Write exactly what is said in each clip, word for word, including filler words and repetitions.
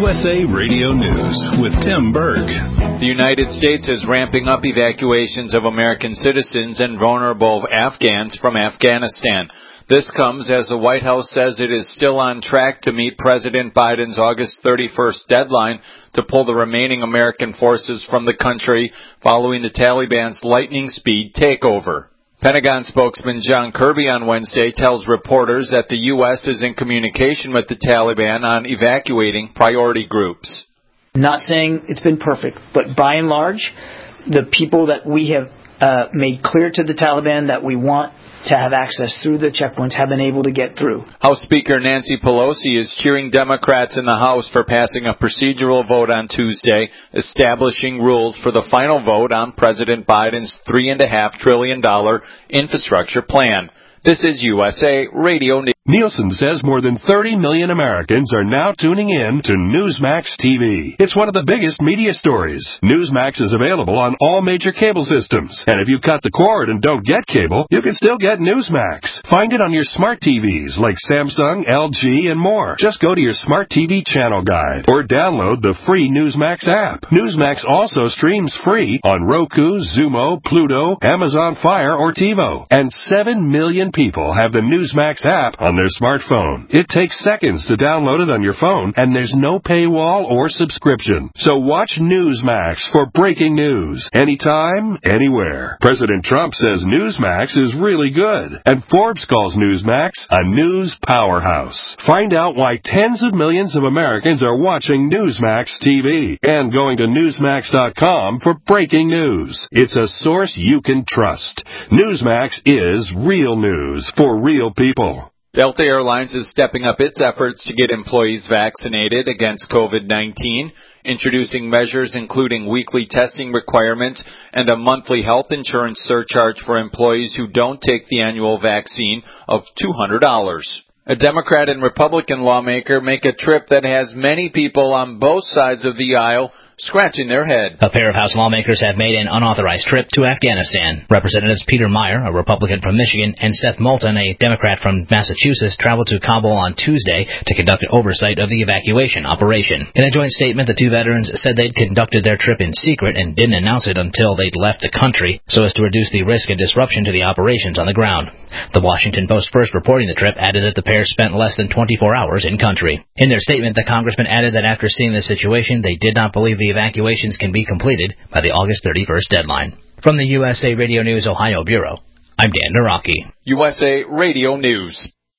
S A Radio News with Tim Berg. The United States is ramping up evacuations of American citizens and vulnerable Afghans from Afghanistan. This comes as the White House says it is still on track to meet President Biden's August thirty-first deadline to pull the remaining American forces from the country following the Taliban's lightning-speed takeover. Pentagon spokesman John Kirby on Wednesday tells reporters that the U S is in communication with the Taliban on evacuating priority groups. Not saying it's been perfect, but by and large, the people that we have uh, made clear to the Taliban that we want to have access through the checkpoints have been able to get through. House Speaker Nancy Pelosi is cheering Democrats in the House for passing a procedural vote on Tuesday, establishing rules for the final vote on President Biden's three point five trillion dollars infrastructure plan. This is U S A Radio News. Nielsen says more than thirty million Americans are now tuning in to Newsmax T V. It's one of the biggest media stories. Newsmax is available on all major cable systems. And if you cut the cord and don't get cable, you can still get Newsmax. Find it on your smart T Vs like Samsung, L G, and more. Just go to your smart T V channel guide or download the free Newsmax app. Newsmax also streams free on Roku, Zumo, Pluto, Amazon Fire, or TiVo. And seven million people have the Newsmax app on their smartphone. It takes seconds to download it on your phone, and there's no paywall or subscription. So watch Newsmax for breaking news, anytime, anywhere. President Trump says Newsmax is really good, and Forbes calls Newsmax a news powerhouse. Find out why tens of millions of Americans are watching Newsmax T V and going to Newsmax dot com for breaking news. It's a source you can trust. Newsmax is real news for real people. Delta Airlines is stepping up its efforts to get employees vaccinated against COVID nineteen, introducing measures including weekly testing requirements and a monthly health insurance surcharge for employees who don't take the annual vaccine of two hundred dollars. A Democrat and Republican lawmaker make a trip that has many people on both sides of the aisle scratching their head. A pair of House lawmakers have made an unauthorized trip to Afghanistan. Representatives Peter Meyer, a Republican from Michigan, and Seth Moulton, a Democrat from Massachusetts, traveled to Kabul on Tuesday to conduct oversight of the evacuation operation. In a joint statement, the two veterans said they'd conducted their trip in secret and didn't announce it until they'd left the country so as to reduce the risk and disruption to the operations on the ground. The Washington Post, first reporting the trip, added that the pair spent less than twenty-four hours in country. In their statement, the congressman added that after seeing the situation, they did not believe the evacuations can be completed by the August thirty-first deadline. From the U S A Radio News Ohio Bureau, I'm Dan Naraki. U S A Radio News.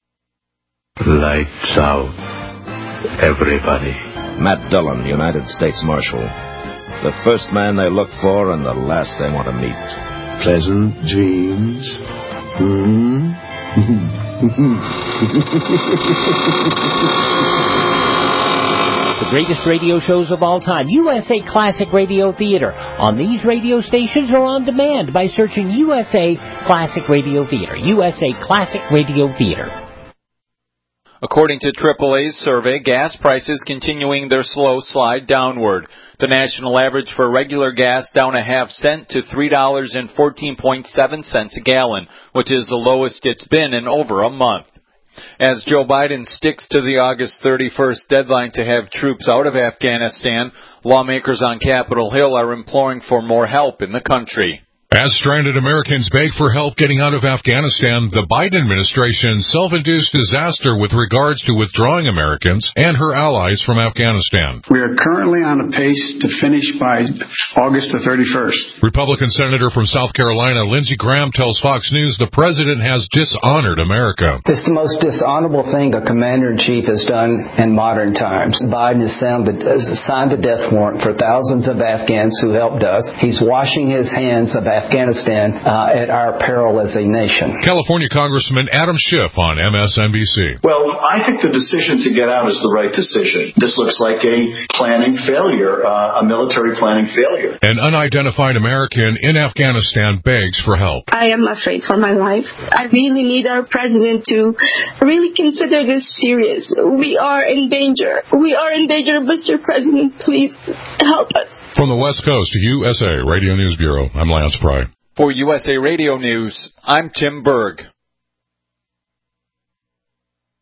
Lights out, everybody. Matt Dillon, United States Marshal. The first man they look for and the last they want to meet. Pleasant dreams. Hmm? The greatest radio shows of all time, U S A Classic Radio Theater, on these radio stations or on demand by searching U S A Classic Radio Theater. U S A Classic Radio Theater. According to triple A's survey, gas prices continuing their slow slide downward. The national average for regular gas down a half cent to three dollars and fourteen cents a gallon, which is the lowest it's been in over a month. As Joe Biden sticks to the August thirty-first deadline to have troops out of Afghanistan, lawmakers on Capitol Hill are imploring for more help in the country. As stranded Americans beg for help getting out of Afghanistan, the Biden administration's self-induced disaster with regards to withdrawing Americans and her allies from Afghanistan. We are currently on a pace to finish by August the thirty-first. Republican Senator from South Carolina, Lindsey Graham, tells Fox News the president has dishonored America. It's the most dishonorable thing a commander-in-chief has done in modern times. Biden has signed the, has signed the death warrant for thousands of Afghans who helped us. He's washing his hands of Afghanistan uh, at our peril as a nation. California Congressman Adam Schiff on M S N B C. Well, I think the decision to get out is the right decision. This looks like a planning failure, uh, a military planning failure. An unidentified American in Afghanistan begs for help. I am afraid for my life. I really need our president to really consider this serious. We are in danger. We are in danger. Mister President, please help us. From the West Coast to U S A Radio News Bureau, I'm Lance Pry. For U S A Radio News, I'm Tim Berg.